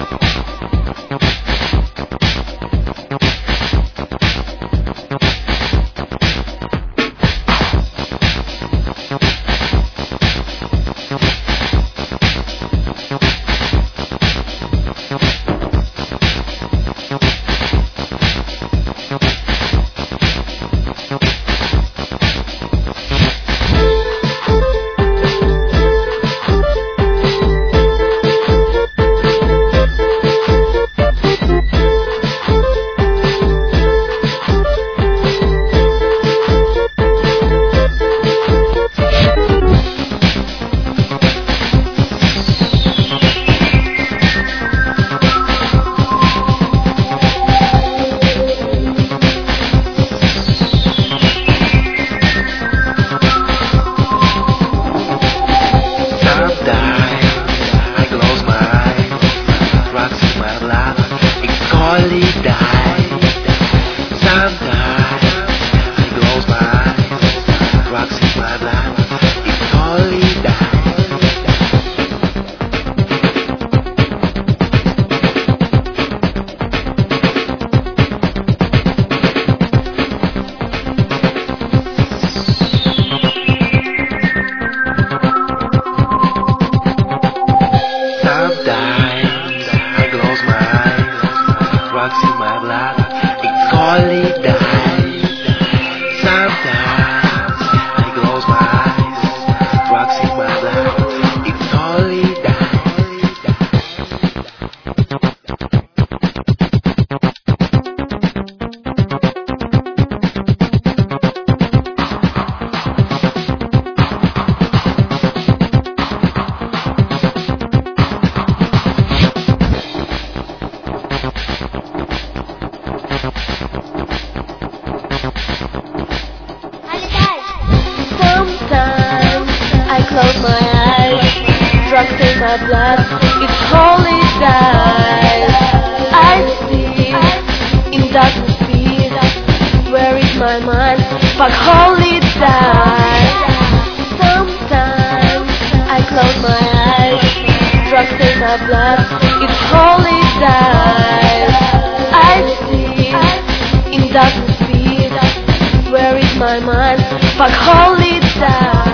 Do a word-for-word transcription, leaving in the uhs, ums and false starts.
close my eyes, drugs in my blood, it's holy dies. I see in darkness speed, where is my mind? Fuck holy dies. Sometimes I close my eyes, drugs in my blood, it's holy dies. I see in darkness speed, where is my mind? Fuck holy dies.